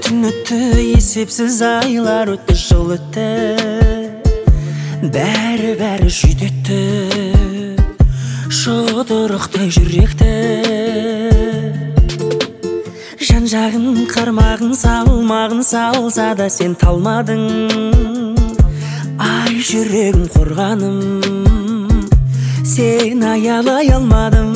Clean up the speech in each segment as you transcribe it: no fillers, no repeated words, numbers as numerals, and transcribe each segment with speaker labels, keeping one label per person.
Speaker 1: Түн өтті, есепсіз айлар өтті, жыл өтті, бәрі жүдетті, жұдырықтай жүректі. Жан-жағын қармағын салмағын салса да сен талмадың. Ай жүрегім қорғаным, сен аялай алмадым.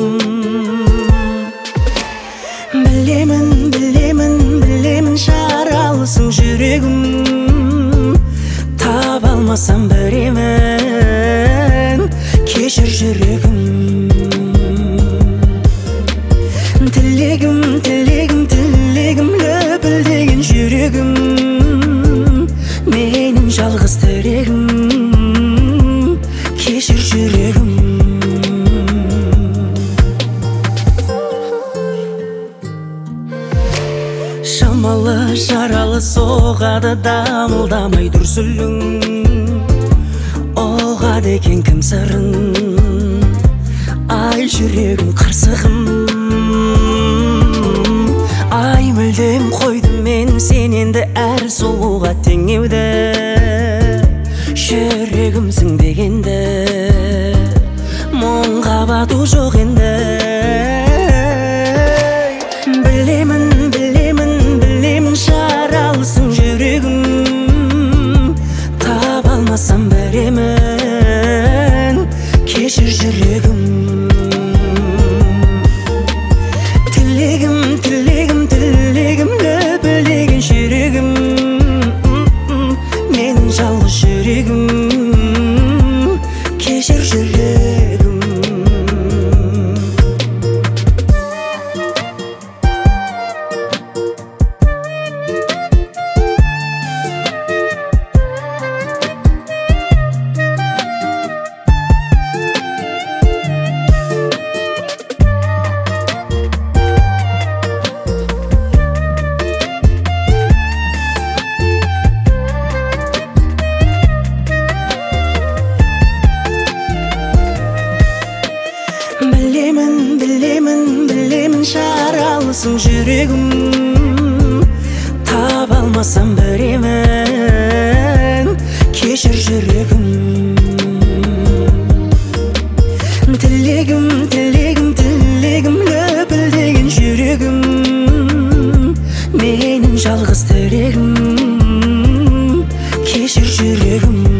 Speaker 1: Білемін жаралысың жүрегім, таба алмасам біремін, кешір жүрегім. Тілегім лөпілдеген жүрегім, менің жалғыз тірегім, кешір жүрегім. Шамалы жаралы соғады, дамылдамай дүрсілің, оғады екен кім сырын, ай жүрегім қарсығым. Ай мүлдем қойдым мен сен енді әр сұлуға теңеуді, жүрегімсің дегенді, мұңға бату жоқ енді. Білемін жаралысың жүрегім, таба алмасам біремін, кешір жүрегім. Тілегім лөпілдеген жүрегім, менің жалғыз жүрегім, кешір жүрегім. Білемін жаралысың жүрегім, таба алмасам біремін, кешір жүрегім. Тілегім лөпілдеген жүрегім, менің жалғыз тірегім, кешір жүрегім.